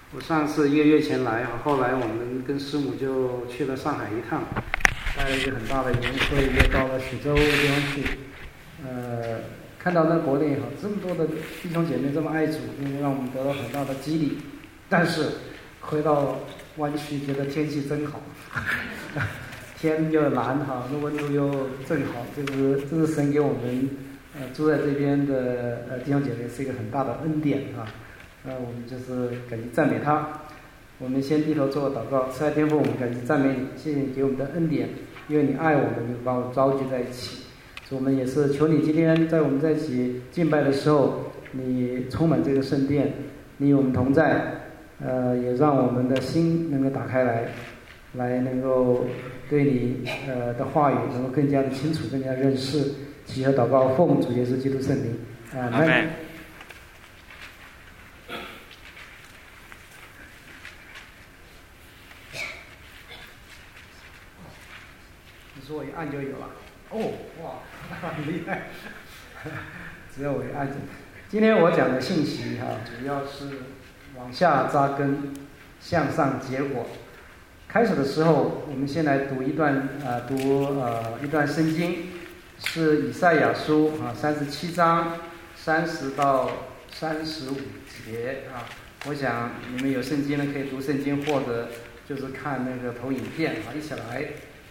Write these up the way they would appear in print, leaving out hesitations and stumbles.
我上次1个月前来，后来我们跟师母就去了上海一趟，带了一个很大的营会，又到了徐州地方去。看到那国内这么多的弟兄姐妹这么爱主，让我们得到很大的激励。但是回到湾区，觉得天气真好，天又蓝那温度又正好，这是神给我们住在这边的弟兄姐妹是一个很大的恩典我们就是感谢赞美他。我们先低头做个祷告。慈爱天父，我们感谢赞美你，谢谢你给我们的恩典，因为你爱我们，你把我召集在一起。我们也是求你今天在我们在一起敬拜的时候，你充满这个圣殿，你与我们同在，也让我们的心能够打开来能够对你的话语能够更加的清楚，更加认识。祈求祷告，奉主耶稣基督圣名，阿门。你说我一按就有了。哇，很厉害！只要我一按就。今天我讲的信息主要是往下扎根，向上结果。开始的时候，我们先来读一段一段圣经，是以赛亚书37章30到35节我想你们有圣经呢，可以读圣经，或者就是看那个投影片一起来。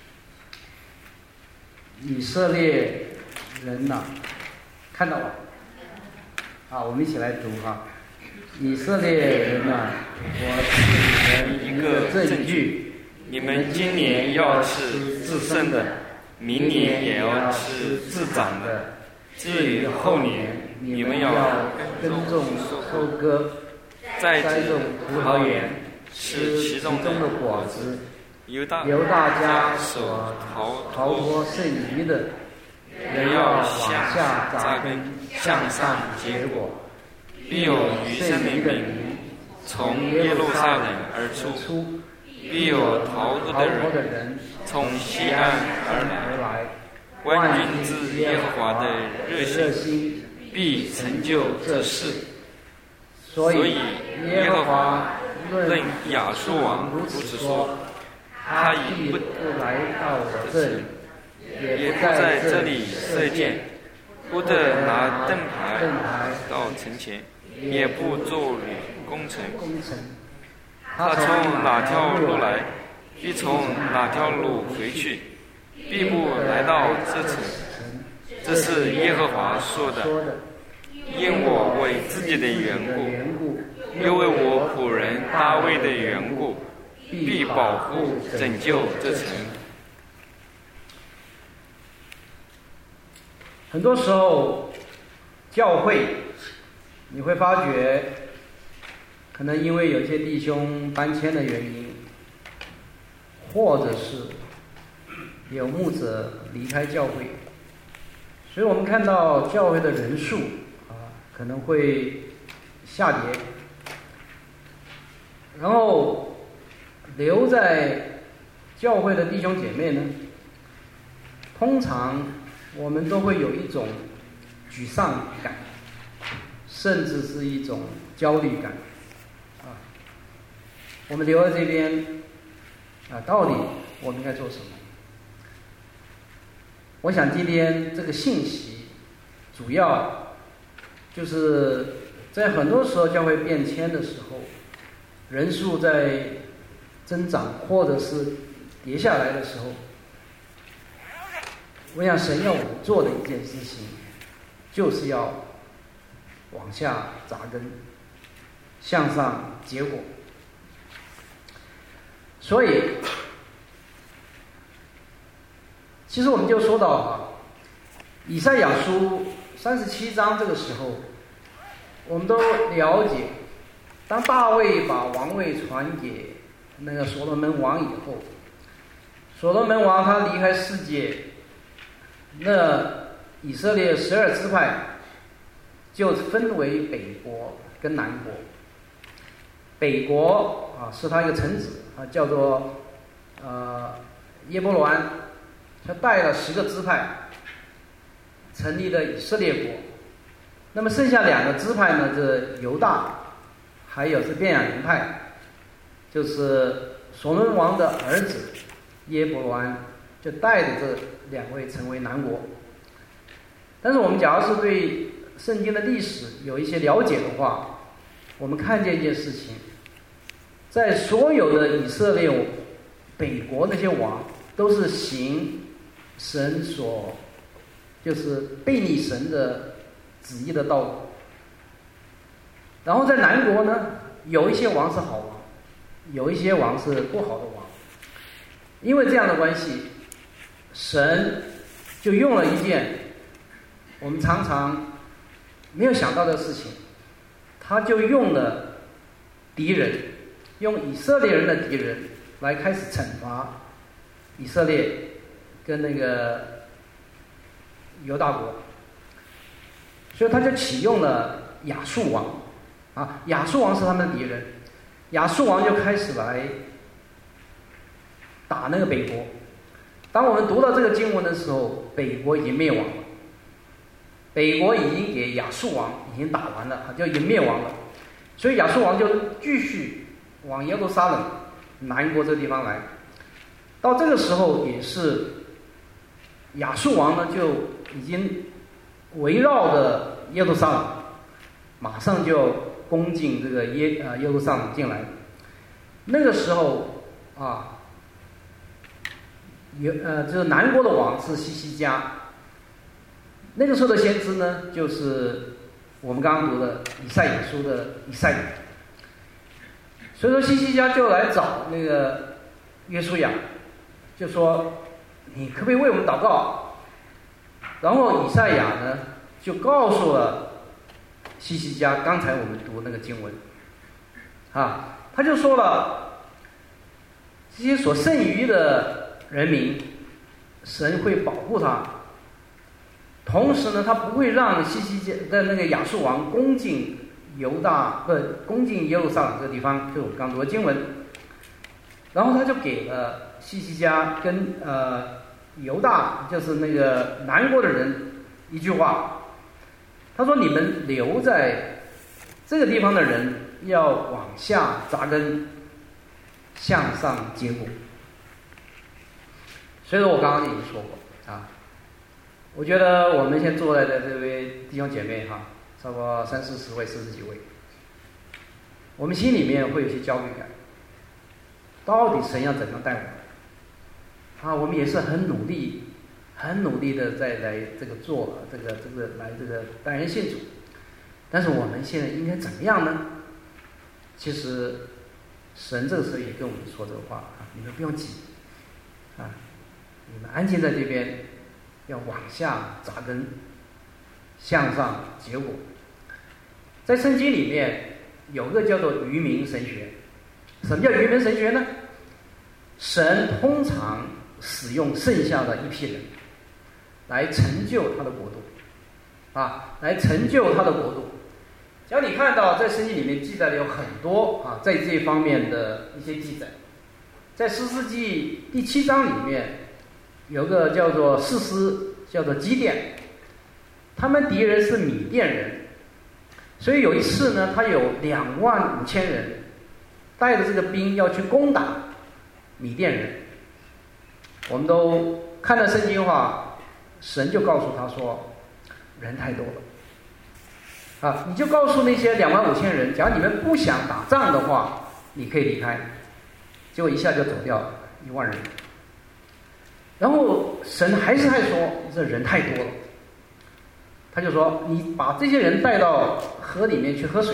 以色列人看到了我们一起来读以色列人我赐你们一个证据， 你们今年要吃自生的，明年也要吃自长的，至于后年，你们要耕种收割， 栽种葡萄园，吃其中的果子。犹大家所逃脱剩余的，人要向下扎根，向上结果。必有余剩余的民从耶路撒冷而出，必有逃脱的人从西安而来。万军之耶和华的热心必成就这事。所以耶和华论亚述王如此说，他已不来到我这里，也不在这里射箭，不得拿盾牌到城前，也不做旅工程。他从哪条路来，必从哪条路回去，必不来到这城。这是耶和华说的。因我为自己的缘故，又为我仆人大卫的缘故，必保护拯救这城。 很多时候教会你会发觉，可能因为有些弟兄搬迁的原因，或者是有牧者离开教会，所以我们看到教会的人数可能会下跌，然后留在教会的弟兄姐妹呢，通常我们都会有一种沮丧感，甚至是一种焦虑感我们留在这边到底我们应该做什么？我想今天这个信息主要就是在很多时候教会变迁的时候，人数在增长或者是跌下来的时候，我想神要我们做的一件事情，就是要往下扎根，向上结果。所以其实我们就说到以赛亚书37章，这个时候我们都了解，当大卫把王位传给那个所罗门王以后，所罗门王他离开世界，那以色列12支派就分为北国跟南国。北国是他一个臣子叫做耶波罗安，他带了10个支派成立了以色列国。那么剩下2个支派呢，这犹大还有是便雅悯派， 就是所罗门王的儿子耶伯罗安就带着这两位成为南国。但是我们假如是对圣经的历史有一些了解的话，我们看见一件事情，在所有的以色列北国那些王都是行神所就是背逆神的旨意的道路。然后在南国呢，有一些王是好王，有一些王是不好的王。因为这样的关系，神就用了一件我们常常没有想到的事情，他就用了敌人，用以色列人的敌人来开始惩罚以色列跟那个犹大国。所以他就启用了亚述王啊，亚述王是他们的敌人，亚述王就开始来打那个北国。当我们读到这个经文的时候，北国已经灭亡了，北国已经给亚述王已经打完了，就已经灭亡了。所以亚述王就继续往耶路撒冷南国这个地方来。到这个时候也是亚述王呢就已经围绕着耶路撒冷，马上就攻进这个耶路撒冷进来。那个时候啊，就是南国的王是西西家。那个时候的先知呢，就是我们刚刚读的以赛亚书的以赛亚。所以说西西家就来找那个约书亚，就说你可不可以为我们祷告？然后以赛亚呢就告诉了西西家刚才我们读那个经文啊，他就说了，这些所剩余的人民，神会保护他，同时呢他不会让西西家的那个亚述王攻进攻进耶路撒冷这个地方，就是我们刚读的经文。然后他就给了西西家跟犹大，就是那个南国的人一句话，他说你们留在这个地方的人要往下扎根，向上结果。所以说我刚刚已经说过啊，我觉得我们现在坐在的这位弟兄姐妹哈，差不多30-40位、40几位，我们心里面会有些焦虑感，到底神要怎样带我们啊？我们也是很努力的在来这个做这个来这个带人信主，但是我们现在应该怎么样呢？其实神这个时候也跟我们说这个话啊，你们不用急啊，你们安静在这边，要往下扎根，向上结果。在圣经里面有个叫做渔民神学。什么叫渔民神学呢？神通常使用剩下的一批人来成就他的国度啊，来成就他的国度。只要你看到在圣经里面记载的有很多啊，在这方面的一些记载。在士师记第7章里面有个叫做士师，叫做基甸，他们敌人是米甸人，所以有一次呢，他有25000人带着这个兵要去攻打米甸人。我们都看到圣经的话，神就告诉他说人太多了啊，你就告诉那些25000人，假如你们不想打仗的话，你可以离开。结果一下就走掉了1万人。然后神还说这人太多了，他就说你把这些人带到河里面去喝水。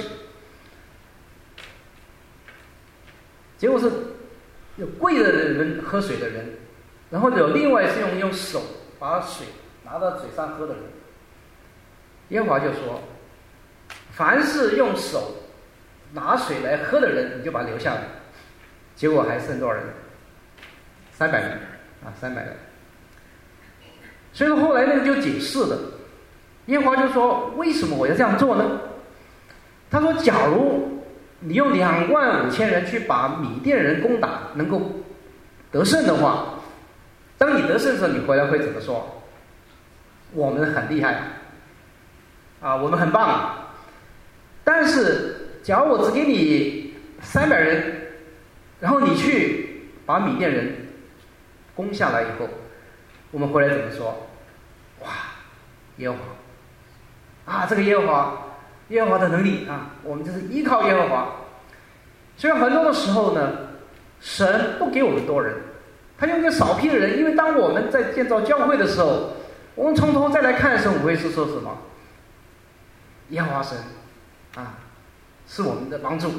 结果是有跪着的人喝水的人，然后有另外是用手把水拿到嘴上喝的人。耶和华就说，凡是用手拿水来喝的人，你就把他留下来。结果还剩多少人？300人啊，300人。所以说后来那个就解释了，耶和华就说为什么我要这样做呢？他说假如你用25000人去把米甸人攻打，能够得胜的话，当你得胜的时候，你回来会怎么说？我们很厉害啊，我们很棒。但是假如我只给你300人， 然后你去把米甸人攻下来以后，我们回来怎么说？哇，耶和华啊，这个耶和华的能力啊，我们就是依靠耶和华。所以很多的时候呢，神不给我们多人，他用一个少批的人。因为当我们在建造教会的时候，我们从头再来看的时候，我们会是说什么？耶和华神啊，是我们的帮助。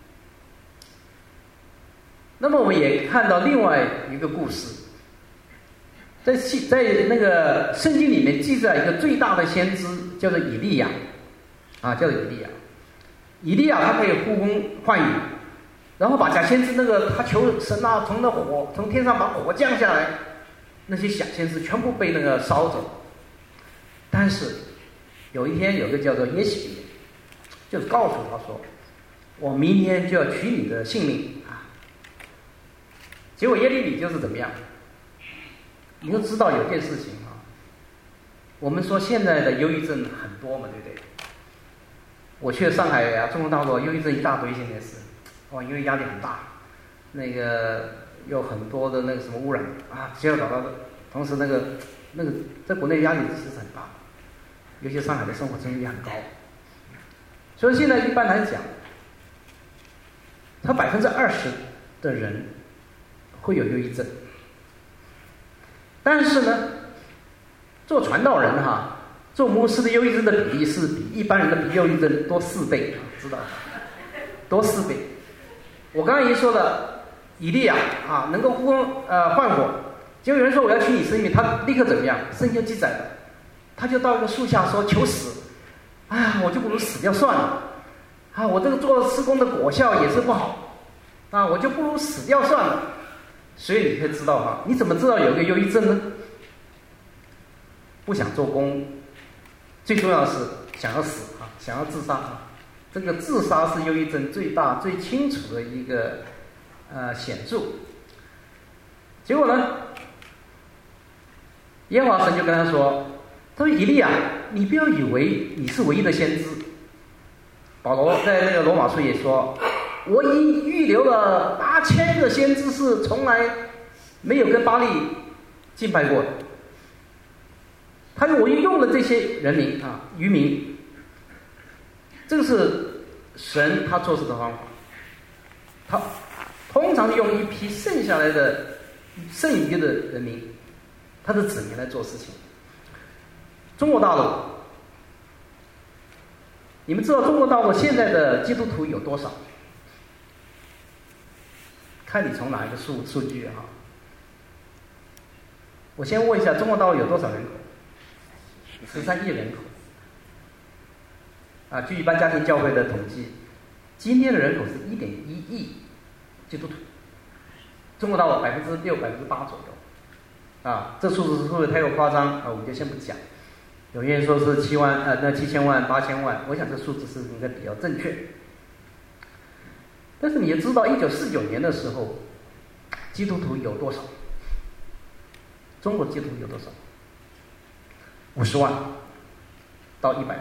那么我们也看到另外一个故事，在那个圣经里面记载一个最大的先知，叫做以利亚啊，叫做以利亚。以利亚他可以呼风唤雨，然后把假先知他求神啊，从天上把火降下来，那些假先知全部被烧走。但是有一天有个叫做耶洗别，就是告诉他说，我明天就要取你的性命啊。结果耶利米就是怎么样？你就知道有件事情啊，我们说现在的忧郁症很多嘛，对不对？我去了上海啊，中国大陆忧郁症一大堆，现在是因为压力很大，有很多的什么污染啊，只要找到的，同时在国内压力其实很大，尤其上海的生活成本也很高，所以现在一般来讲，他20%的人会有忧郁症，但是呢，做传道人做牧师的忧郁症的比例是比一般人的忧郁症多4倍，知道吗？多4倍。我刚刚已经说了，以利亚能够呼风唤火，结果有人说我要取你生命，他立刻怎么样？圣经记载的，他就到一个树下说求死，我就不如死掉算了，我这个做施工的果效也是不好，我就不如死掉算了。所以你可以知道你怎么知道有一个忧郁症呢？不想做工，最重要的是想要死想要自杀这个自杀是忧郁症最大最清楚的一个显著。结果呢，耶和华神就跟他说，他说以利亚，你不要以为你是唯一的先知。保罗在罗马书也说，我已预留了8000个先知，是从来没有跟巴力敬拜过的。我用了这些人民渔民，这个是神他做事的方法。他通常用一批剩下来的剩余的人民，他的子民来做事情。中国大陆，你们知道中国大陆现在的基督徒有多少？看你从哪一个数据我先问一下，中国大陆有多少人口？13亿人口。据一般家庭教会的统计，今天的人口是1.1亿基督徒。中国大陆6%、8%左右。这数字是不是太过夸张？我们就先不讲。有人说是7万，那7000万、8000万，我想这数字是应该比较正确。但是你也知道，1949年的时候，基督徒有多少？中国基督徒有多少？50万到100万。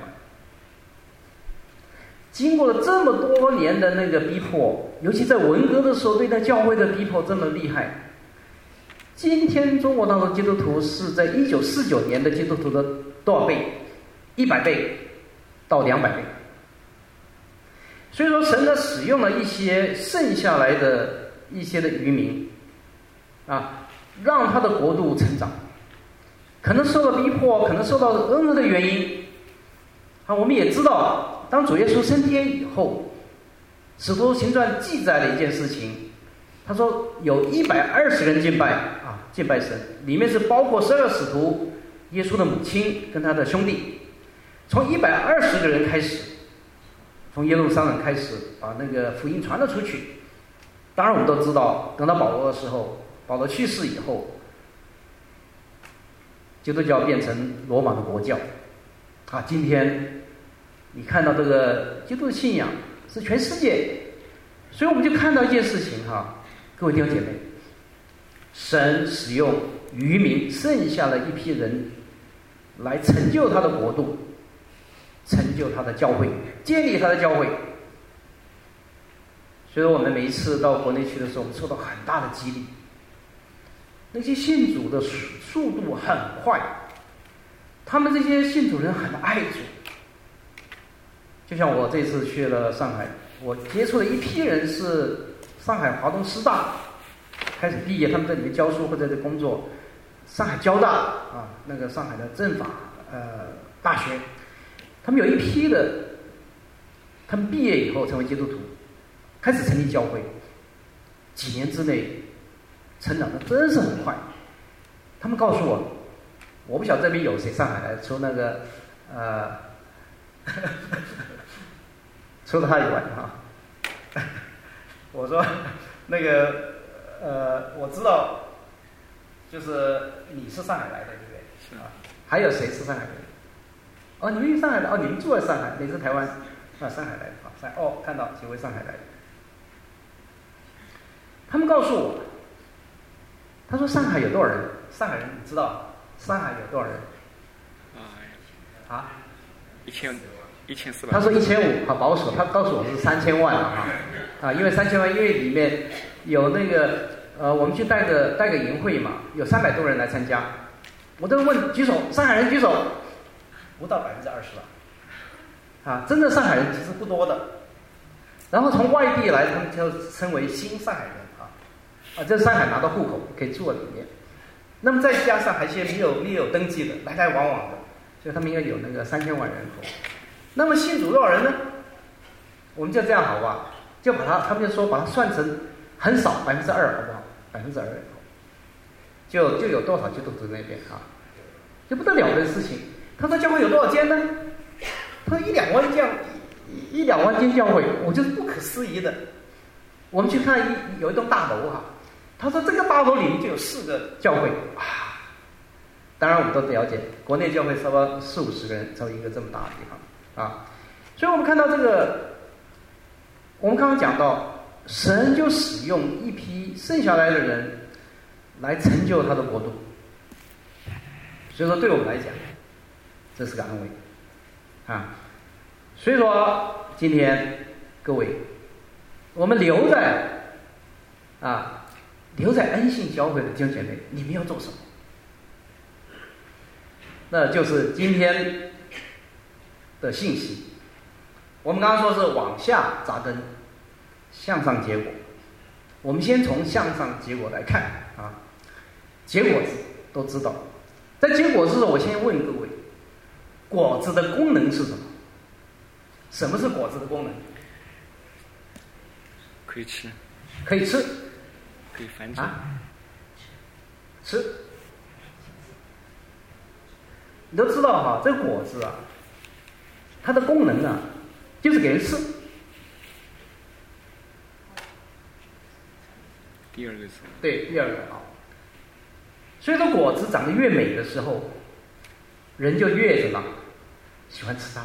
经过了这么多年的逼迫，尤其在文革的时候，对待教会的逼迫这么厉害。今天中国大陆基督徒是在1949年的基督徒的多少倍？100倍到200倍。所以说，神呢使用了一些剩下来的一些的渔民，让他的国度成长。可能受到逼迫，可能受到任何的原因。我们也知道，当主耶稣升天以后，使徒行传记载了一件事情，他说有120人敬拜神，里面是包括12使徒、耶稣的母亲跟他的兄弟。从120个人开始，从耶路撒冷开始把福音传了出去。当然我们都知道，等到保罗的时候，保罗去世以后，基督教变成罗马的国教。今天你看到这个基督的信仰是全世界，所以我们就看到一件事情各位弟兄姐妹，神使用渔民剩下了一批人来成就他的国度，成就他的教会，建立他的教会。 所以说我们每一次到国内去的时候，我们受到很大的激励。那些信主的速度很快，他们这些信主人很爱主。就像我这次去了上海，我接触了一批人是上海华东师大开始毕业，他们在里面教书或者在工作。上海交大啊，那个上海的政法大学，他们有一批的，他们毕业以后成为基督徒，开始成立教会，几年之内成长的真是很快。他们告诉我不晓得这边有谁上海来，除那个除了他以外啊，我说那个我知道。就是你是上海来的，对不对？ 是啊。 还有谁是上海人？哦，你们是上海的哦，你们住在上海，你是台湾啊，上海来的啊。哦，看到几位上海来的。他们告诉我，他说上海有多少人？上海人你知道上海有多少人？啊？1400。他说1500，好保守。他告诉我是3000万啊，因为3000万，因为里面有那个。我们去带个营会嘛，有300多人来参加，我都问举手，上海人举手，不到20%吧，真的上海人其实不多的。然后从外地来，他们就称为新上海人这上海拿到户口可以住在里面。那么再加上还有些没有登记的，来来往往的，所以他们应该有那个3000万人口。那么信主多少人呢？我们就这样好吧，就把他们就说把它算成很少2%，好不好？2%人口，就有多少基督徒那边就不得了的事情。他说教会有多少间呢？他说1-2万间教会，我就是不可思议的。我们去看有一栋大楼他说这个大楼里面就有4个教会当然我们都了解，国内教会差不多40-50个人成为一个这么大的地方所以我们看到这个，我们刚刚讲到。神就使用一批剩下来的人来成就他的国度，所以说对我们来讲，这是个安慰所以说今天各位，我们留在恩信教会的弟兄姐妹，你们要做什么？那就是今天的信息。我们刚刚说是往下扎根。向上结果，我们先从向上结果来看结果子都知道，在结果子我先问各位，果子的功能是什么？什么是果子的功能？ 可以吃， 可以吃， 可以繁殖吃。你都知道这个果子它的功能就是给人吃。 第二个对，第二个所以说果子长得越美的时候，人就越喜欢吃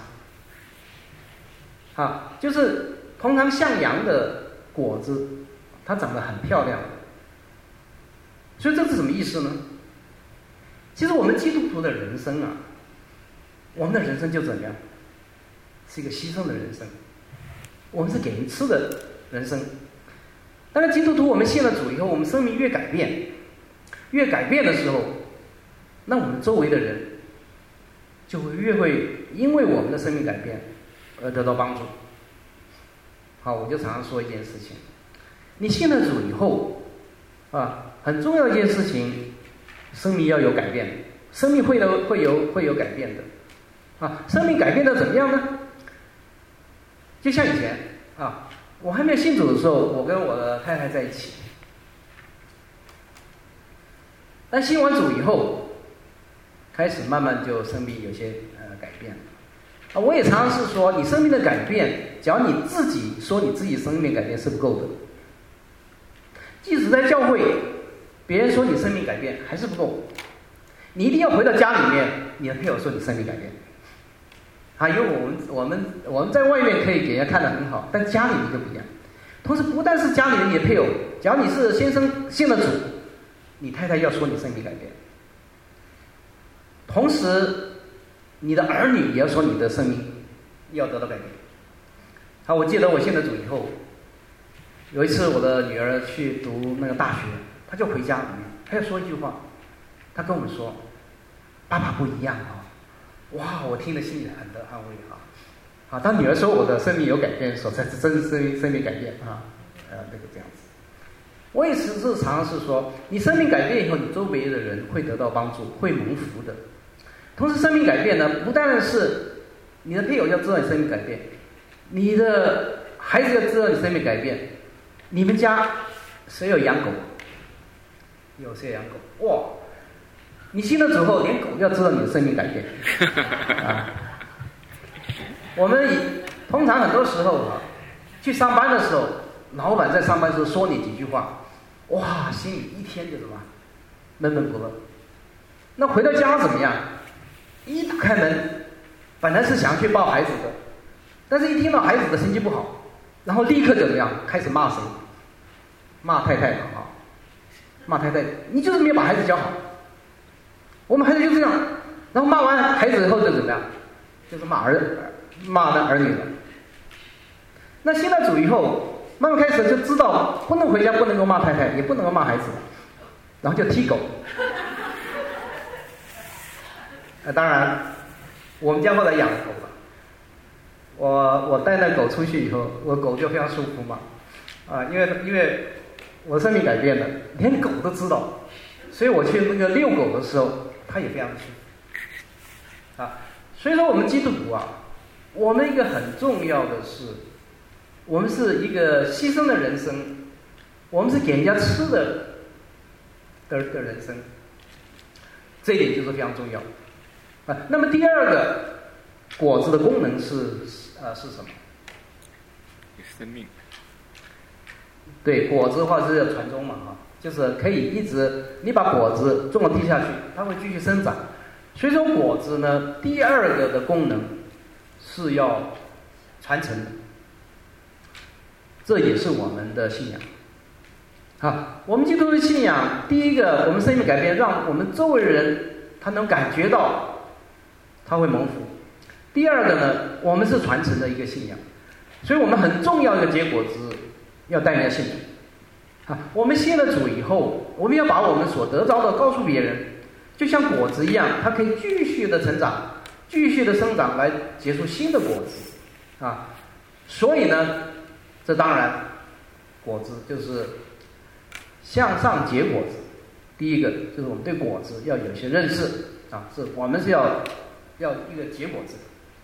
它就是通常向阳的果子它长得很漂亮，所以这是什么意思呢？其实我们基督徒的人生我们的人生就怎么样，是一个牺牲的人生，我们是给人吃的人生。当然基督徒我们信了主以后，我们生命越改变的时候，那我们周围的人就会越会因为我们的生命改变而得到帮助。我就常常说一件事情，你信了主以后很重要一件事情，生命要有改变，生命会有改变的生命改变的怎么样呢？就像以前我还没有信主的时候，我跟我的太太在一起。但信完主以后，开始慢慢就生命有些改变了。我也常常是说，你生命的改变，只要你自己说你自己生命改变是不够的。即使在教会，别人说你生命改变还是不够，你一定要回到家里面，你的配偶说你生命改变。因为我们在外面可以给人家看得很好，但家里面就不一样。同时，不但是家里面你的配偶，只要你是先生信了主，你太太要说你生命改变。同时，你的儿女也要说你的生命要得到改变。我记得我信了主以后， 有一次我的女儿去读那个大学，她就回家里面，她就说一句话，她跟我们说：“爸爸不一样啊！”哇，我听了心里很得安慰啊！啊，当女儿说我的生命有改变的时候，才是真生命改变啊！那个这样子。我也是常常是说，你生命改变以后，你周围的人会得到帮助，会蒙福的。同时，生命改变呢，不但是你的配偶要知道你生命改变，你的孩子要知道你生命改变。你们家谁有养狗？有谁有养狗？哇！你信了主后，连狗要知道你的生命改变啊！我们通常很多时候啊，去上班的时候，老板在上班的时候说你几句话，哇，心里一天就什么闷闷不乐。那回到家怎么样？一打开门，本来是想去抱孩子的，但是一听到孩子的成绩不好，然后立刻怎么样？开始骂谁？骂太太啊！骂太太，你就是没有把孩子教好。我们孩子就这样，然后骂完孩子以后就怎么样？就是骂那儿女了。那信了主以后，慢慢开始就知道不能回家不能够骂太太，也不能够骂孩子，然后就踢狗。当然，我们家后来养了狗了。我带那狗出去以后，我狗就非常舒服嘛，因为我生命改变了，连狗都知道，所以我去那个遛狗的时候，它也非常舒服。所以说我们基督徒啊，我们一个很重要的是，我们是一个牺牲的人生，我们是给人家吃的人生，这一点就是非常重要。那么第二个果子的功能是什么？ 生命。 对，果子的话是要传宗嘛，就是可以一直你把果子种到地下去，它会继续生长。所以说果子呢，第二个的功能是要传承的，这也是我们的信仰。我们基督的信仰，第一个，我们生命改变，让我们周围人他能感觉到他会蒙福。第二个呢，我们是传承的一个信仰，所以我们很重要的一个结果子要带人家信主。我们信了主以后，我们要把我们所得着的告诉别人，就像果子一样，它可以继续的成长，继续的生长，来结出新的果子。所以呢，这当然果子就是向上结果子。第一个就是我们对果子要有些认识是我们是要一个结果子。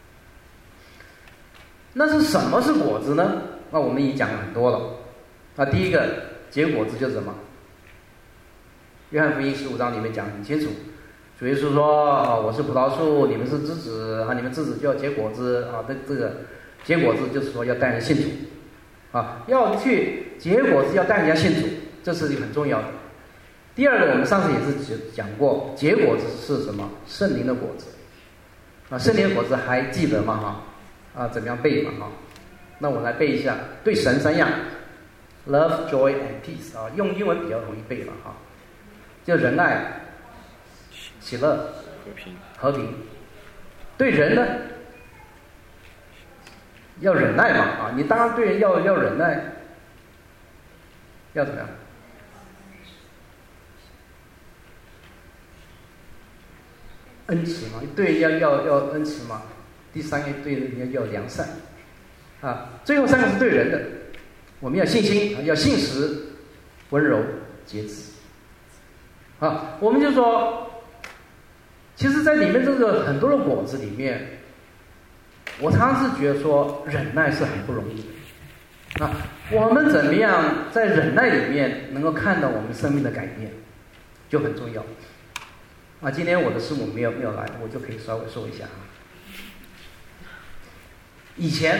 那是什么是果子呢？那我们已经讲了很多了。第一个结果子就是什么？约翰福音15章里面讲很清楚，主耶稣说我是葡萄树，你们是枝子你们枝子就要结果子这个结果子就是说要带人信主要去结果子，要带人家信主，这是很重要的。第二个，我们上次也是讲过，结果子是什么？圣灵的果子圣灵的果子还记得吗？怎么样背嘛？那我来背一下，对神3样 ：love, joy and peace 用英文比较容易背了就仁爱、喜乐、和平。对人呢，要忍耐嘛你当然对人要忍耐，要怎么样？恩慈嘛，对人要恩慈嘛。第三个对人要良善最后3个是对人的，我们要信心，要信实、温柔、节制我们就说，其实在里面这个很多的果子里面，我常常是觉得说忍耐是很不容易的我们怎么样在忍耐里面能够看到我们生命的改变，就很重要今天我的师母没有来，我就可以稍微说一下以前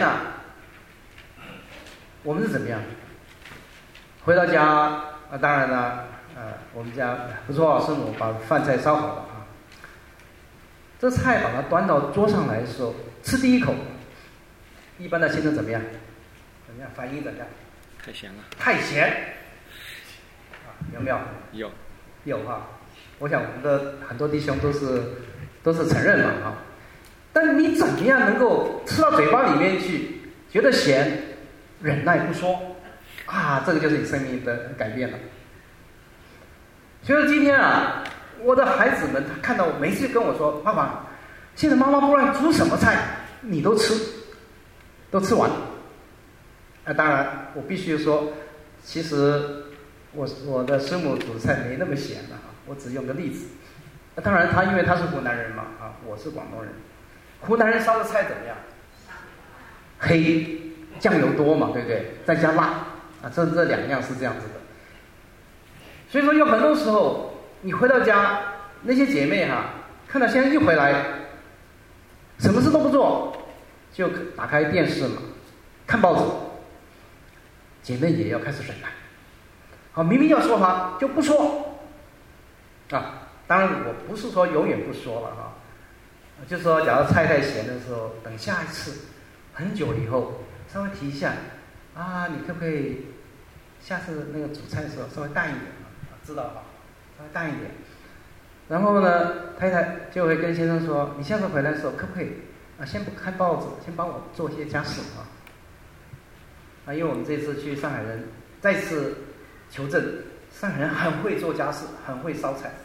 我们是怎么样？回到家当然了我们家不错，师母把饭菜烧好了这菜把它端到桌上来的时候，吃第一口，一般的先生怎么样？反应怎么样？ 太咸了。 太咸有没有？有我想我们的很多弟兄都是承认嘛但你怎么样能够吃到嘴巴里面去，觉得咸，忍耐不说这个就是你生命的改变了。所以说今天我的孩子们他看到我，每次跟我说：“爸爸，现在妈妈不管煮什么菜，你都吃完。”当然我必须说，其实我的师母煮菜没那么咸的我只用个例子。当然因为他是湖南人嘛我是广东人，湖南人烧的菜怎么样？黑，酱油多嘛，对不对？再加辣这两样是这样子的。所以说有很多时候你回到家，那些姐妹看到先生一回来，什么事都不做，就打开电视嘛，看报纸。姐妹也要开始忍耐，明明要说话就不说当然我不是说永远不说了就是说假如菜太咸的时候，等下一次很久以后稍微提一下你可不可以下次那个煮菜的时候稍微淡一点知道稍微淡一点。然后呢，太太就会跟先生说：“你下次回来的时候可不可以先不看报纸，先帮我做一些家事因为我们这次去上海人再次求证，上海人很会做家事，很会烧菜。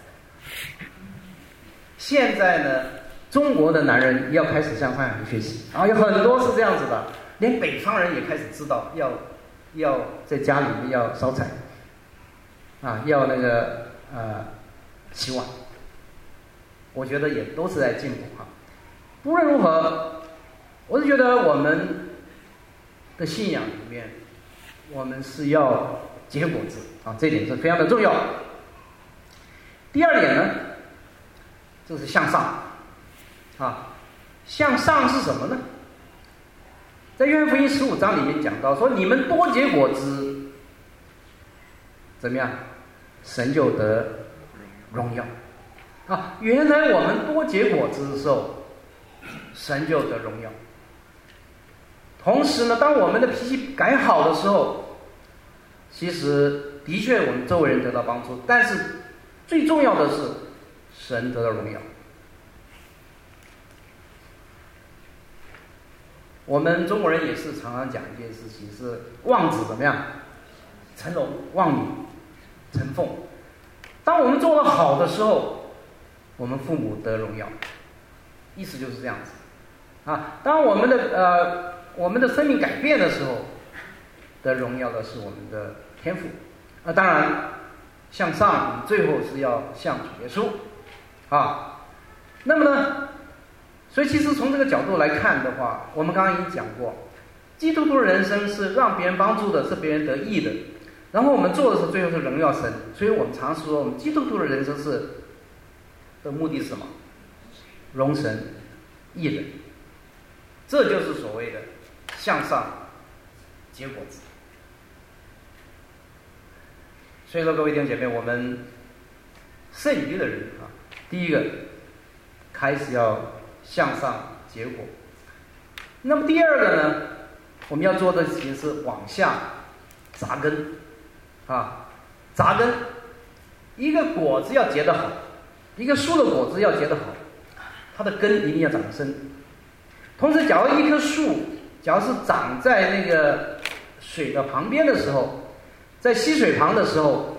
现在呢，中国的男人要开始向上海人学习有很多是这样子的，连北方人也开始知道要在家里面要烧菜要那个洗碗。我觉得也都是在进步不论如何，我是觉得我们的信仰里面，我们是要结果子这点是非常的重要。第二点呢，就是向上向上是什么呢？在约翰福音15章里面讲到说，你们多结果子怎么样，神就得荣耀原来我们多结果子的时候，神就得荣耀。同时呢，当我们的脾气改好的时候，其实的确我们周围人得到帮助，但是最重要的是神得到荣耀。我们中国人也是常常讲一件事情，是望子怎么样，成龙；望女成凤。当我们做得好的时候，我们父母得荣耀，意思就是这样子当我们的生命改变的时候，得荣耀的是我们的天赋当然向上，最后是要向主耶稣那么呢，所以其实从这个角度来看的话，我们刚刚已经讲过，基督徒的人生是让别人帮助的，是别人得益的，然后我们做的是最后是荣耀神。所以我们常说我们基督徒的人生的目的是什么？荣神益人，这就是所谓的向上结果子。所以说各位弟兄姐妹，我们圣灵的人第一个开始要向上结果。那么第二个呢，我们要做的事情是往下扎根扎根。一个果子要结得好，一个树的果子要结得好，它的根一定要长深。同时假如一棵树假如是长在那个水的旁边的时候，在溪水旁的时候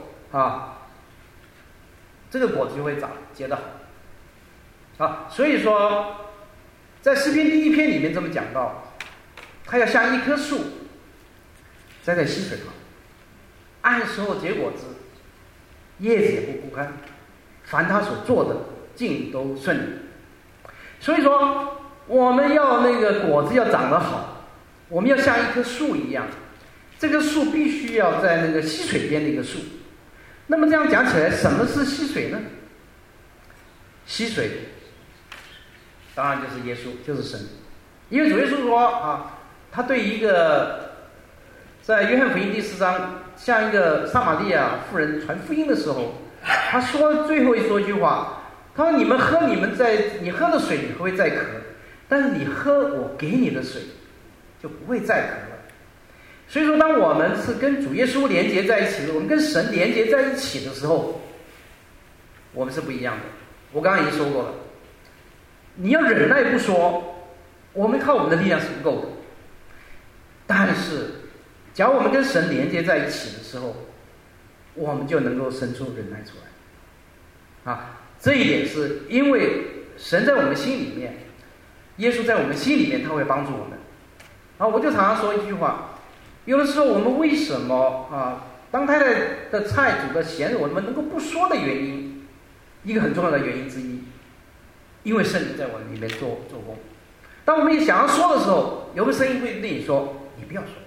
这个果子就会结得好所以说在诗篇第1篇里面这么讲到，它要像一棵树栽在溪水旁，按时候结果子，叶子也不枯干，凡他所做的尽都顺利。所以说我们要那个果子要长得好，我们要像一棵树一样，这个树必须要在那个溪水边的一个树。那么这样讲起来，什么是溪水呢？溪水当然就是耶稣，就是神。因为主耶稣说他对一个在约翰福音第4章向一个撒玛利亚妇人传福音的时候，他说最后说一句话，他说你喝的水你会再渴，但是你喝我给你的水就不会再渴了。所以说当我们是跟主耶稣连接在一起的，我们跟神连接在一起的时候，我们是不一样的。我刚刚已经说过了，你要忍耐不说，我们靠我们的力量是不够的，但是假如我们跟神连接在一起的时候，我们就能够生出忍耐出来。这一点是因为神在我们心里面，耶稣在我们心里面，他会帮助我们。我就常常说一句话，有的时候我们为什么当太太的菜煮的咸，我们能够不说的原因，一个很重要的原因之一，因为圣灵在我们里面做工。当我们想要说的时候，有个声音会对你说：“你不要说。”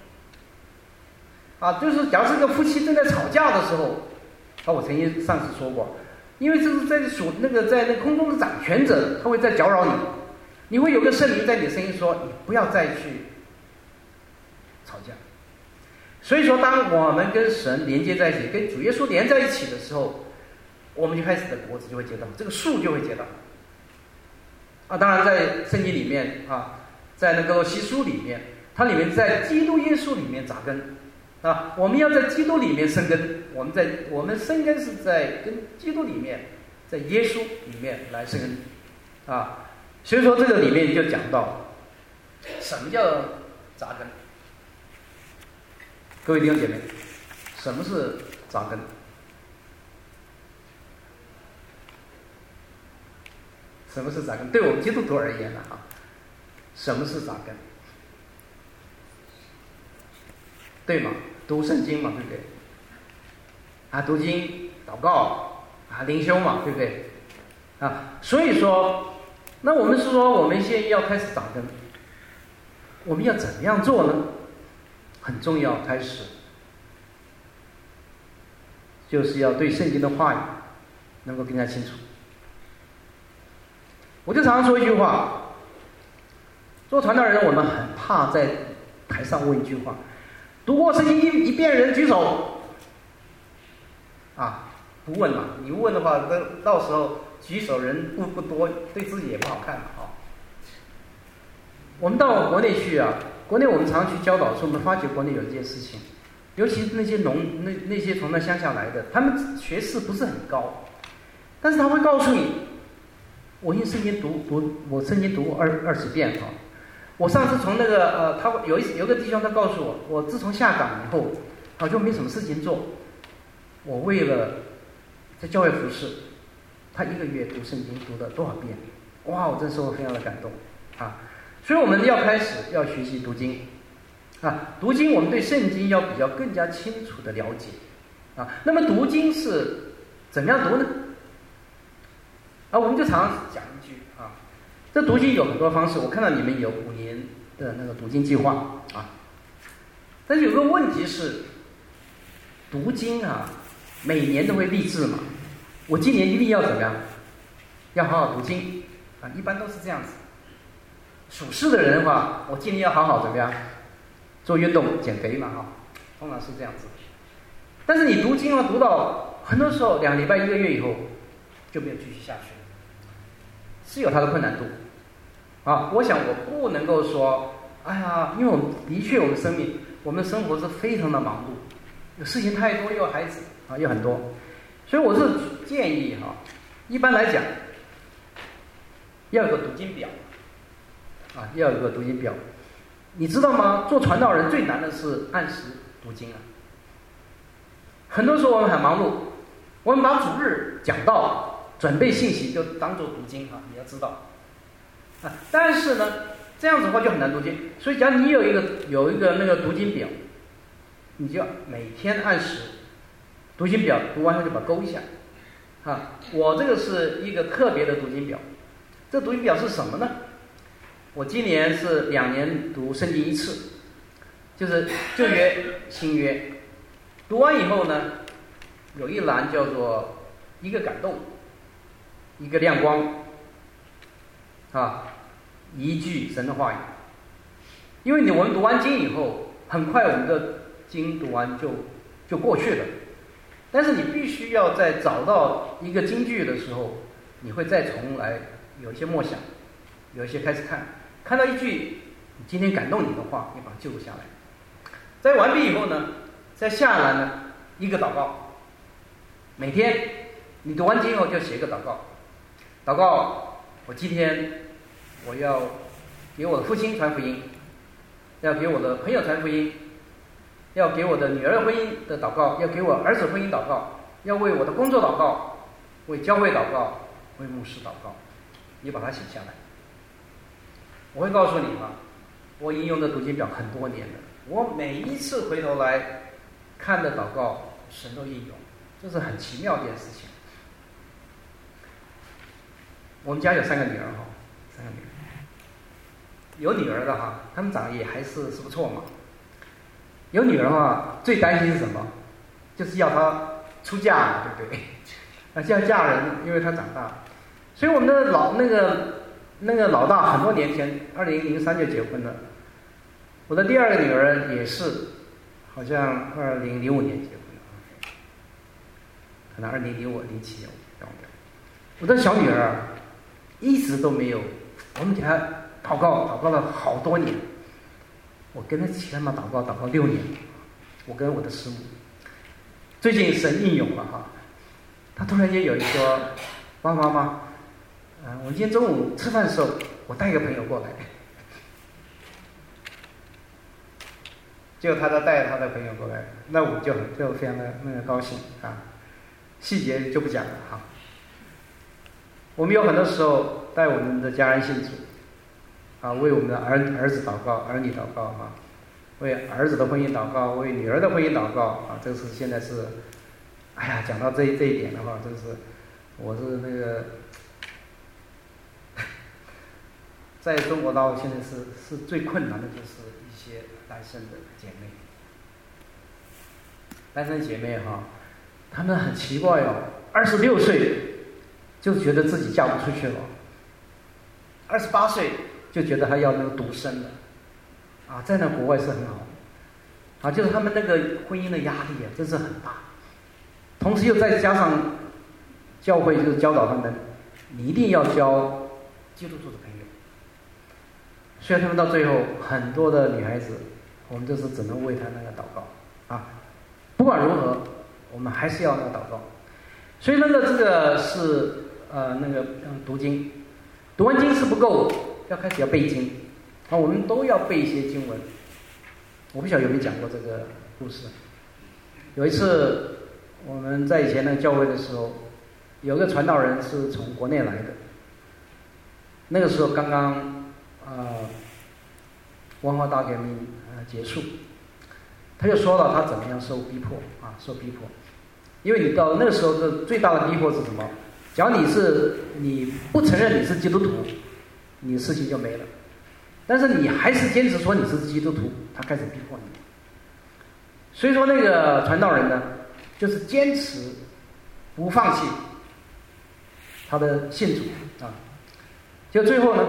就是假如是个夫妻正在吵架的时候，我曾经上次说过，因为这是在在那空中的掌权者，他会在搅扰你，你会有个圣灵在你的声音说：“你不要再去吵架。”所以说，当我们跟神连接在一起，跟主耶稣连在一起的时候，我们就开始的果子就会结到，这个树就会结到。当然在圣经里面在那个哥罗西书里面，它里面在基督耶稣里面扎根我们要在基督里面生根，我们生根是在跟基督里面，在耶稣里面来生根所以说这个里面就讲到什么叫扎根。各位弟兄姐妹，什么是扎根？什么是扎根？对我们基督徒而言什么是扎根？对吗？读圣经嘛，对不对？读经、祷告灵修嘛，对不对？所以说，那我们是说，我们现在要开始扎根，我们要怎么样做呢？很重要，开始就是要对圣经的话语能够更加清楚。我就常常说一句话，做传道人我们很怕在台上问一句话：读过圣经一遍人举手。不问嘛，你问的话，到时候举手人不多，对自己也不好看我们到国内去国内我们常常去教导的时候，我们发觉国内有一件事情，尤其是那些那些从那乡下来的，他们学识不是很高，但是他会告诉你，我圣经我圣经读过20遍我上次从那个他有个弟兄他告诉我，我自从下岗以后就没什么事情做，我为了在教会服侍，他1个月读圣经读了多少遍？我真受我非常的感动所以我们要开始要学习读经读经，我们对圣经要比较更加清楚的了解那么读经是怎么样读呢？我们就常常讲一句这读经有很多方式，我看到你们有5年的那个读经计划但是有个问题是，读经每年都会立志嘛，我今年一定要怎么样？要好好读经一般都是这样子。属事的人的话，我今年要好好怎么样？做运动减肥嘛通常是这样子。但是你读经读到很多时候2礼拜1个月以后就没有继续下去了，是有它的困难度我想我不能够说因为我们的确我们的生活是非常的忙碌，有事情太多，又有孩子又很多，所以我是建议一般来讲要有个读经表要有个读经表。你知道吗？做传道人最难的是按时读经很多时候我们很忙碌，我们把主日讲道准备信息就当做读经你要知道但是呢这样子的话就很难读经。所以假如你有一个那个读经表，你就要每天按时读经表，读完后就把它勾一下我这个是一个特别的读经表。这读经表是什么呢？我今年是2年读圣经1次，就是旧约新约。读完以后呢，有一栏叫做一个感动，一个亮光一句神的话语。因为我们读完经以后，很快我们的经读完就过去了，但是你必须要在找到一个经句的时候，你会再重来，有一些默想，有一些开始看到一句今天感动你的话，你把它记录下来。在完毕以后呢，再下来呢一个祷告。每天你读完经以后就写一个祷告，我今天我要给我的父亲传福音，要给我的朋友传福音要给我的女儿婚姻的祷告，要给我儿子婚姻祷告，要为我的工作祷告，为教会祷告，为牧师祷告。你把它写下来。我会告诉你我引用的读经表很多年了，我每一次回头来看的祷告，神都应用，这是很奇妙的一件事情。我们家有3个女儿3个女儿，有女儿的她们长得也还是不错嘛。有女儿最担心是什么？就是要她出嫁，对不对？要嫁人，因为她长大。所以我们的那个老大很多年前2003就结婚了。我的第2个女儿也是，好像2005年结婚了，可能2005、2007年我的小女儿一直都没有，我们给她祷告了好多年。我跟她其他妈祷告6年，我跟我的师母。最近神应用了她突然间有一说，妈妈，我今天中午吃饭的时候，我带一个朋友过来。结果他带他的朋友过来，那我就非常的高兴细节就不讲了我们有很多时候带我们的家人信主为我们的儿子祷告，儿女祷告为儿子的婚姻祷告，为女儿的婚姻祷告这是现在是，讲到这一点的话，真是我是在中国大陆现在是最困难的，就是一些单身的姐妹。单身姐妹她们很奇怪26岁就觉得自己嫁不出去了，28岁就觉得她要独身了在那国外是很好就是他们那个婚姻的压力真是很大。同时又再加上教会就是教导他们，你一定要交基督徒的朋友。所以他们到最后，很多的女孩子，我们就是只能为她祷告不管如何，我们还是要祷告。所以这个是读经，读完经是不够，要开始要背经我们都要背一些经文。我不晓得有没有讲过这个故事。有一次我们在以前教会的时候，有个传道人是从国内来的，那个时候刚刚文化大革命结束，他就说了他怎么样受逼迫因为你到那个时候的最大的逼迫是什么？只要你不承认你是基督徒，你的事情就没了。但是你还是坚持说你是基督徒，他开始逼迫你。所以说那个传道人呢，就是坚持不放弃他的信主就最后呢，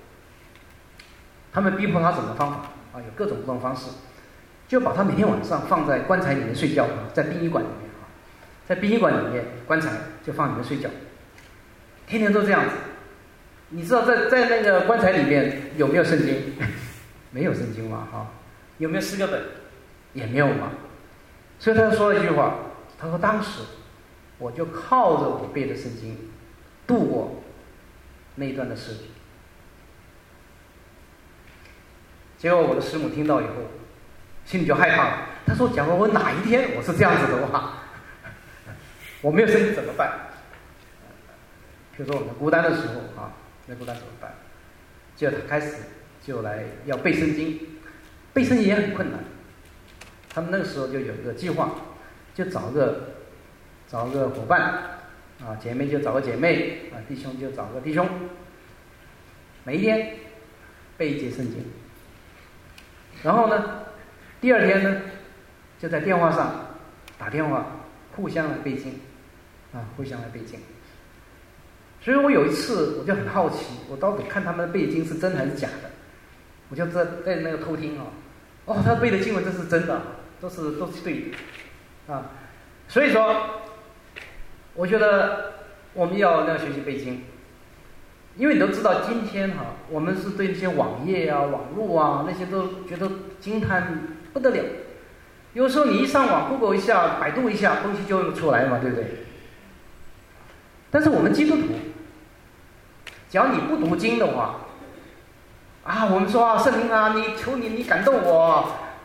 他们逼迫他什么方法有各种不同方式，就把他每天晚上放在棺材里面睡觉在殡仪馆里面在殡仪馆里面棺材就放里面睡觉，天天都这样子。你知道在那个棺材里面有没有圣经？没有圣经嘛有没有诗歌本？也没有嘛。所以他说了一句话，他说当时我就靠着我背的圣经度过那一段的时期。结果我的师母听到以后心里就害怕了，他说假如我哪一天我是这样子的话，我没有圣经怎么办？比如说我们孤单的时候那孤单怎么办？结果他开始就来要背圣经，背圣经也很困难。他们那个时候就有一个计划，就找个伙伴姐妹就找个姐妹弟兄就找个弟兄，每一天背一节圣经。然后呢，第2天呢，就在电话上打电话，互相来背经互相来背经。所以我有一次我就很好奇，我到底看他们的背经是真还是假的，我就在那个偷听他背的经文这是真的，都是对的所以说我觉得我们要学习背经。因为你都知道今天我们是对那些网页网络那些都觉得惊叹不得了。有时候你一上网 Google 一下百度一下东西就出来嘛，对不对？但是我们基督徒只要你不读经的话我们说圣灵你求你感动我，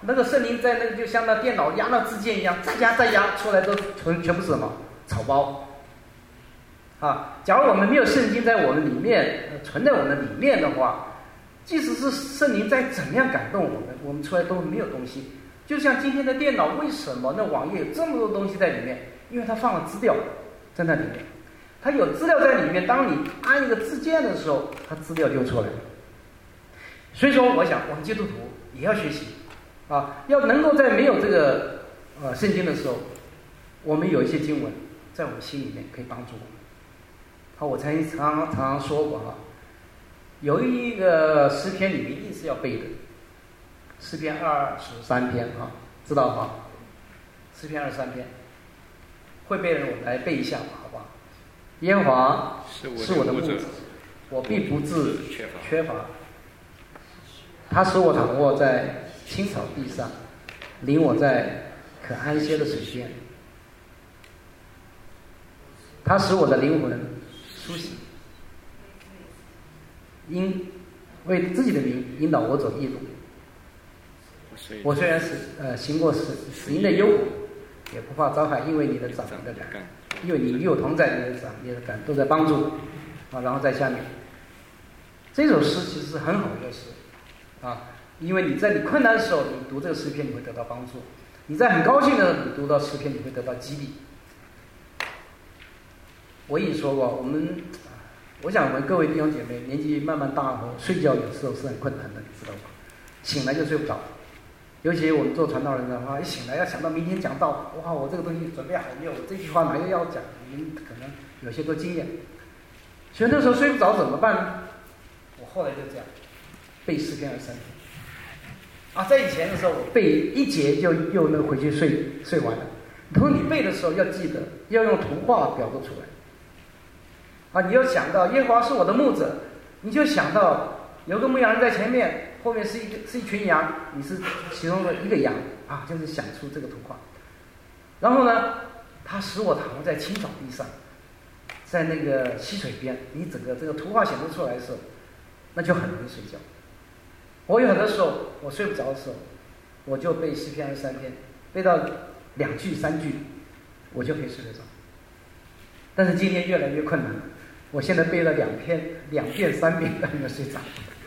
那个圣灵在那个就像那电脑压到字键一样，再压出来都全部是什么草包啊！假如我们没有圣经在我们里面存在我们里面的话，即使是圣灵再怎么样感动我们出来都没有东西。就像今天的电脑，为什么那网页有这么多东西在里面？因为它放了资料在那里面，它有资料在里面，当你按一个字键的时候，它资料就出来了。所以说我想我们基督徒也要学习啊，要能够在没有这个圣经的时候，我们有一些经文在我们心里面可以帮助我们。好，我曾经常常说过啊，有一个诗篇你们一定是要背的，诗篇23篇啊，知道哈？诗篇23篇，会背的人我来背一下吧，好不好？耶和华是我的牧者，我必不致缺乏。他使我躺卧在青草地上，领我在可安歇的水边。他使我的灵魂苏醒，因为自己的名引导我走义路。我虽然是行过死荫的幽谷，也不怕遭害，因为你的掌你的杆，因为你与我同在，你的掌你的杆都在帮助啊。然后在下面，这首诗其实是很好的一个诗啊，因为你在你困难的时候，你读这个诗篇你会得到帮助；你在很高兴的时候，你读到诗篇你会得到激励。我已经说过，我想我们各位弟兄姐妹年纪慢慢大后，睡觉有时候是很困难的，你知道吗？醒来就睡不着。尤其我们做传道人的话，一醒来要想到明天讲道，哇，我这个东西准备好没有？我这句话哪个要讲？你们可能有些都经验。所以那时候睡不着怎么办呢？我后来就这样背诗篇23篇啊，在以前的时候我背一节就又能回去睡完了。然后你背的时候要记得要用图画表露出来啊，你要想到耶和华是我的牧者，你就想到有个牧羊人在前面，后面是一群羊，你是其中的一个羊啊，就是想出这个图画。然后呢，他使我躺在青草地上，在那个溪水边，你整个这个图画显示出来的时候，那就很容易睡觉。我有很多时候我睡不着的时候，我就背诗篇23篇，背到2句3句，我就可以睡得着。但是今天越来越困难了，我现在背了2遍3遍都没有睡着。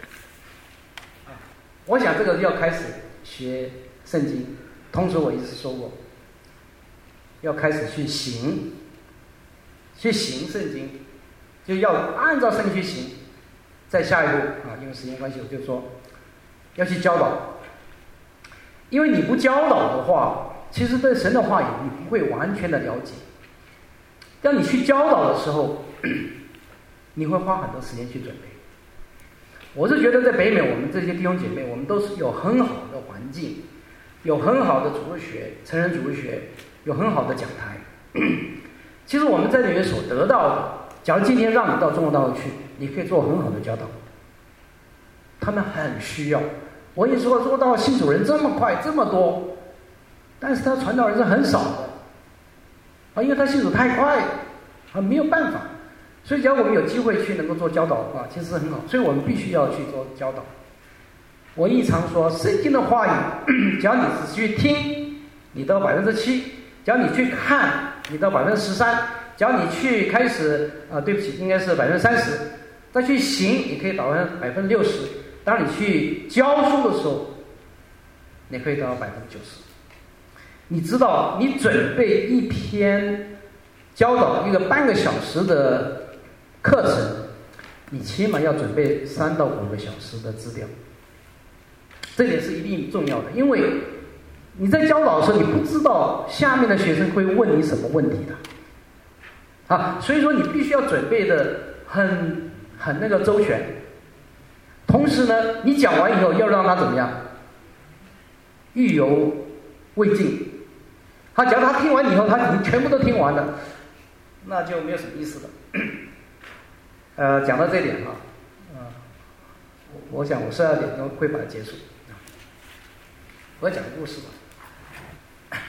我想这个要开始学圣经，同时我一直说过，要开始去行圣经，就要按照圣经去行。再下一步啊，因为时间关系，我就说要去教导，因为你不教导的话，其实对神的话语你不会完全的了解。当你去教导的时候，你会花很多时间去准备。我是觉得在北美，我们这些弟兄姐妹，我们都是有很好的环境，有很好的主日学、成人主日学，有很好的讲台。其实我们在里面所得到的，假如今天让你到中国大陆去，你可以做很好的教导。他们很需要。我跟你说，中国大陆信主人这么快这么多，但是他传道人是很少的啊，因为他信主太快啊，没有办法。所以，假如我们有机会去能够做教导的话，其实很好。所以我们必须要去做教导。我一常说，圣经的话语，只要你仔细去听，你到7%；只要你去看，你到13%；只要你去开始对不起，应该是30%，再去行，你可以达到60%。当你去教书的时候，你可以达到90%。你知道，你准备一篇教导一个半个小时的课程，你起码要准备3到5个小时的资料，这点是一定重要的。因为你在教导的时候，你不知道下面的学生会问你什么问题的啊，所以说你必须要准备的很那个周全。同时呢，你讲完以后要让他怎么样？意犹未尽。他假如他听完以后，他已经全部都听完了，那就没有什么意思了。讲到这点哈，我想我12点钟会把它结束。我要讲个故事吧。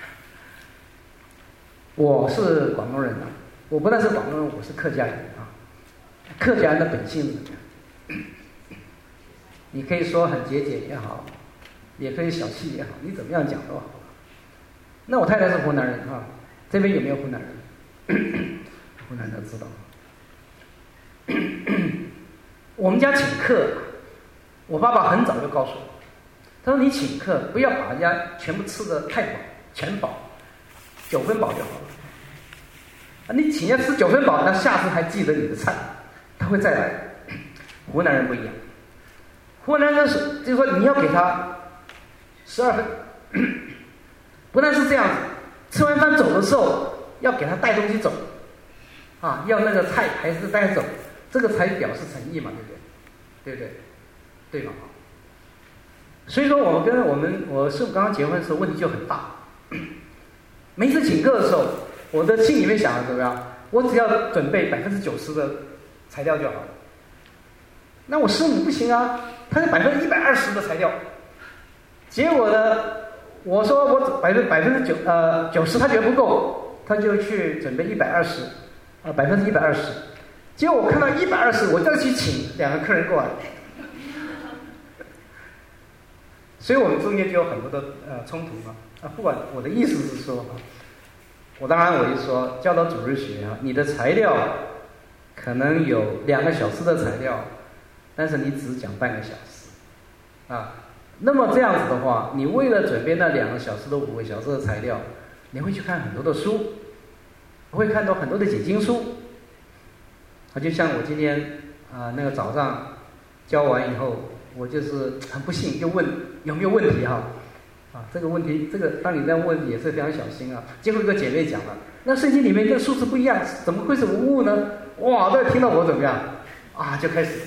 我是广东人啊，我不但是广东人，我是客家人啊。客家人的本性是怎么样？你可以说很节俭也好， 也可以小气也好，你怎么样讲都好。那我太太是湖南人啊，这边有没有湖南人？湖南人都知道。我们家请客，我爸爸很早就告诉我，他说你请客不要把人家全部吃得太饱，全饱，9分饱就好了。你请人家吃9分饱，那下次还记得你的菜，他会再来。湖南人不一样，湖南人是就是说你要给他12分，不但是这样子，吃完饭走的时候要给他带东西走，啊，要那个菜还是带走，这个才表示诚意嘛，对不对？对不对？对吧？所以说我师父刚刚结婚的时候问题就很大，每次请客的时候，我的心里面想的怎么样？我只要准备90%的材料就好了。那我师母不行啊，他是120%的材料。结果呢，我说我90%他觉得不够，他就去准备120%，120%。结果我看到120，我再去请2个客人过来，所以我们中间就有很多的冲突嘛。不管我的意思是说，我就说教导主日学啊，你的材料可能有2个小时的材料，但是你只讲半个小时，啊，那么这样子的话，你为了准备那2个小时的5个小时的材料，你会去看很多的书，会看到很多的解经书。就像我今天那个早上教完以后，我就是很不幸就问有没有问题哈，这个问题当你在问也是非常小心啊。结果一个姐妹讲了，那圣经里面跟数字不一样，怎么会是无误呢？哇，这听到我怎么样就开始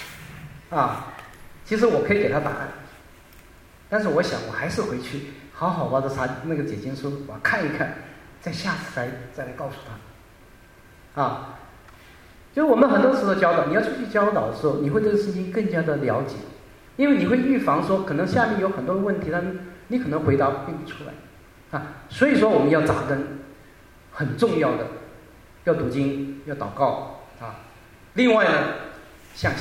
其实我可以给他答案，但是我想我还是回去好好把这那个解经书我看一看，再下次再来告诉他就是我们很多时候教导，你要出去教导的时候，你会对这个事情更加的了解，因为你会预防说可能下面有很多问题，但你可能回答并不出来所以说我们要扎根，很重要的要读经，要祷告另外呢，向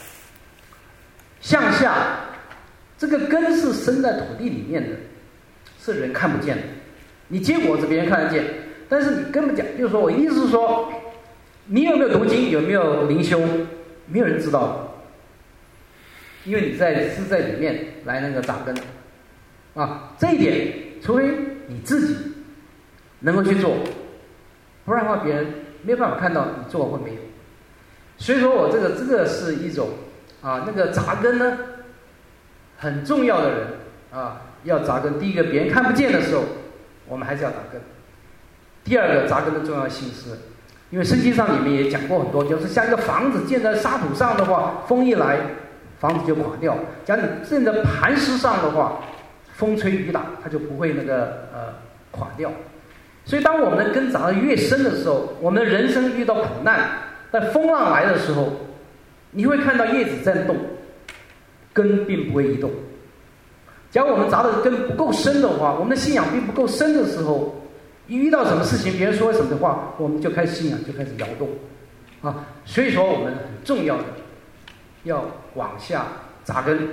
下这个根是生在土地里面的，是人看不见的，你结果子别人看得见，但是你根本讲，就是说我意思是说，你有没有读经，有没有灵修，没有人知道，因为你是在里面来那个扎根这一点除非你自己能够去做，不然的话别人没有办法看到你做或没有。所以说我这个是一种那个扎根呢很重要的人要扎根。第一个，别人看不见的时候我们还是要扎根。第二个，扎根的重要性是因为圣经上里面也讲过很多，就是像一个房子建在沙土上的话，风一来房子就垮掉，假如你建在磐石上的话，风吹雨打它就不会那个垮掉。所以当我们的根扎得越深的时候，我们的人生遇到苦难，但风浪来的时候，你会看到叶子在动，根并不会移动。假如我们扎的根不够深的话，我们的信仰并不够深的时候，一遇到什么事情，别人说什么的话，我们就开始信仰就开始摇动所以说我们很重要的要往下扎根。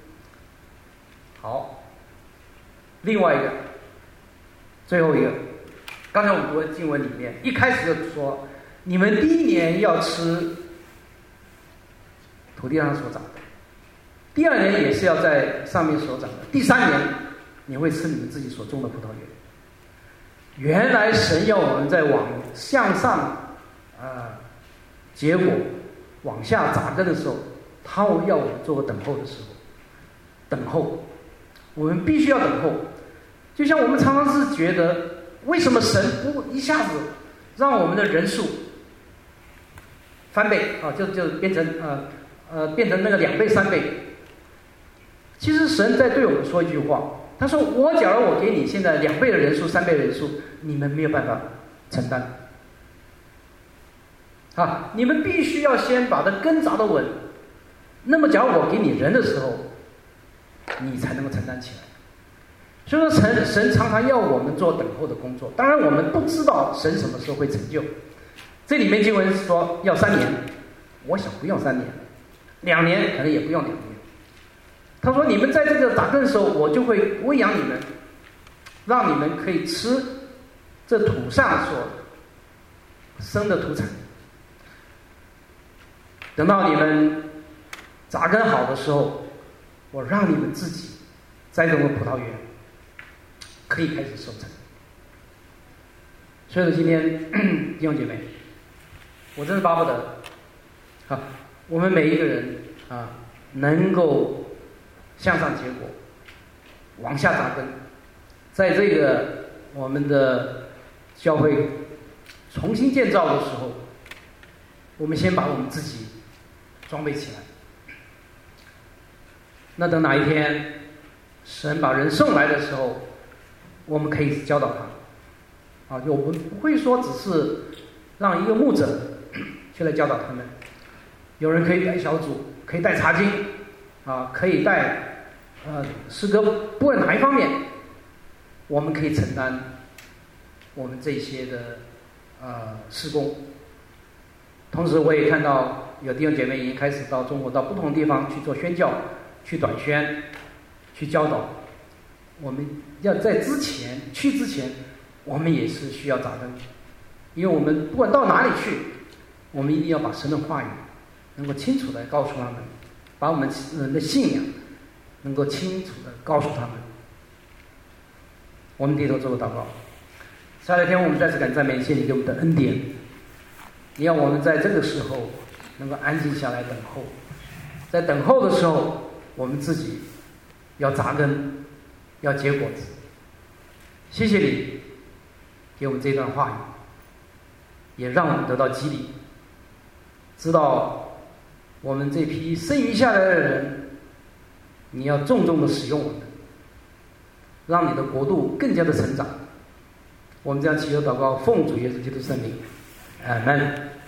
好，另外一个，最后一个，刚才我们读的经文里面一开始就说，你们第1年要吃土地上所长的，第2年也是要在上面所长的，第3年你会吃你们自己所种的葡萄园。原来神要我们在向上结果往下扎根的时候，他要我们做个等候的时候，等候，我们必须要等候。就像我们常常是觉得，为什么神不一下子让我们的人数翻倍就变成那个2倍3倍？其实神在对我们说一句话，他说假如我给你现在2倍的人数3倍的人数，你们没有办法承担你们必须要先把它根扎得稳，那么假如我给你人的时候，你才能够承担起来。所以说神常常要我们做等候的工作，当然我们不知道神什么时候会成就。这里面经文说要3年，我想不用3年，2年可能也不用2年他说你们在这个扎根的时候，我就会喂养你们，让你们可以吃这土上所生的土产。等到你们扎根好的时候，我让你们自己栽种的葡萄园可以开始收成。所以说今天弟兄姐妹，我真是巴不得我们每一个人能够向上结果，往下扎根，在这个我们的教会重新建造的时候，我们先把我们自己装备起来。那等哪一天神把人送来的时候，我们可以教导他就我们不会说只是让一个牧者去来教导他们，有人可以带小组，可以带查经可以带诗歌，不管哪一方面，我们可以承担我们这些的事工。同时我也看到有弟兄姐妹已经开始到中国，到不同地方去做宣教，去短宣，去教导。我们要在去之前，我们也是需要扎根，因为我们不管到哪里去，我们一定要把神的话语能够清楚地告诉他们，把我们人的信仰能够清楚地告诉他们。我们低头做个祷告。下来天我们再次感赞美谢你给我们的恩典，你要我们在这个时候能够安静下来等候，在等候的时候，我们自己要扎根，要结果子。谢谢你给我们这段话语，也让我们得到激励，知道我们这批剩余下来的人，你要重重的使用我们，让你的国度更加的成长。我们这样祈求祷告，奉主耶稣基督圣名，阿们。